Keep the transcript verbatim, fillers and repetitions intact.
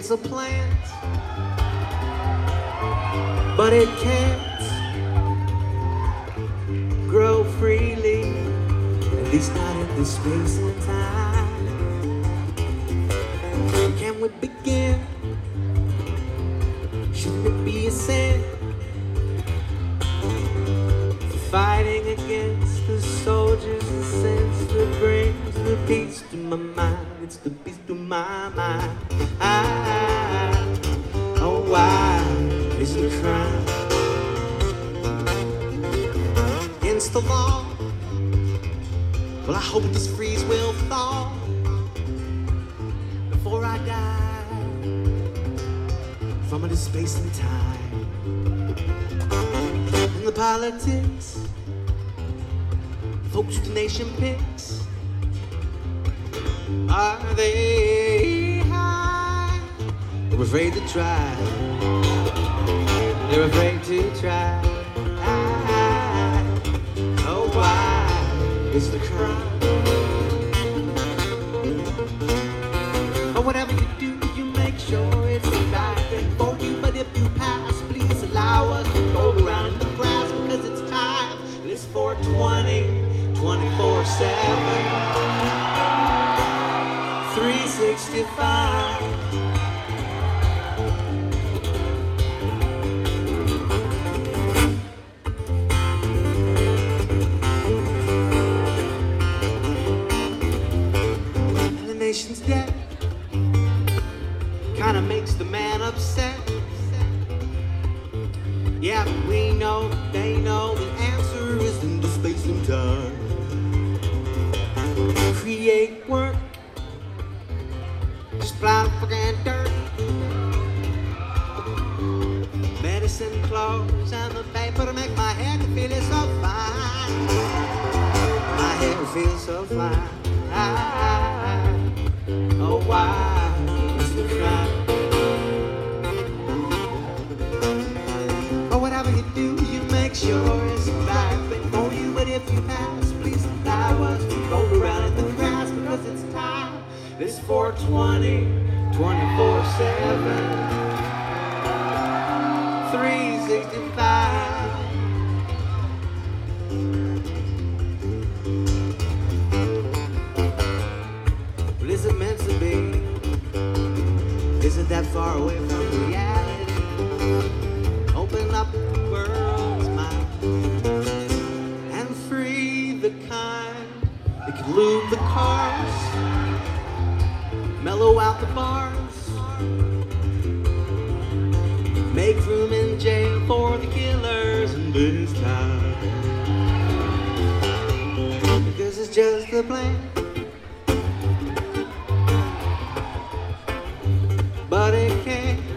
It's a plant, but it can't grow freely, at least not in this space and time. Can we begin? Shouldn't it be a sin for fighting against the soldiers and sense that brings the peace to my mind? It's the peace to my mind. I, oh, why is it a crime against the law? Well, I hope this freeze will thaw before I die from this space and time. And the politics, folks the nation picks, are they high? They're afraid to try. They're afraid to try. Oh, why is the crime? Or whatever you do, you make sure it's the right thing for you. But if you pass, please allow us to go around in the grass, because it's time. It's four twenty, twenty-four seven, three sixty-five. And the nation's dead, kinda makes the man upset. Yeah, but we know, they know the answer is in the space and time. Create work, just plow fucking dirt. Medicine, clothes, and the paper make my head feel so fine. My head feels so fine. Oh, why is the crime? Or whatever you do, you make sure it's the right thing for you. But if you pass, please allow us to go around in the grass, because it's time. It's four twenty, twenty-four seven, three sixty-five. Well, is it meant to be? Is it that far away from reality? Open up the world's mind and free the kind that can lube the cars, mellow out the bars, make room in jail for the killers in this time. Because it's just a plan, but it can't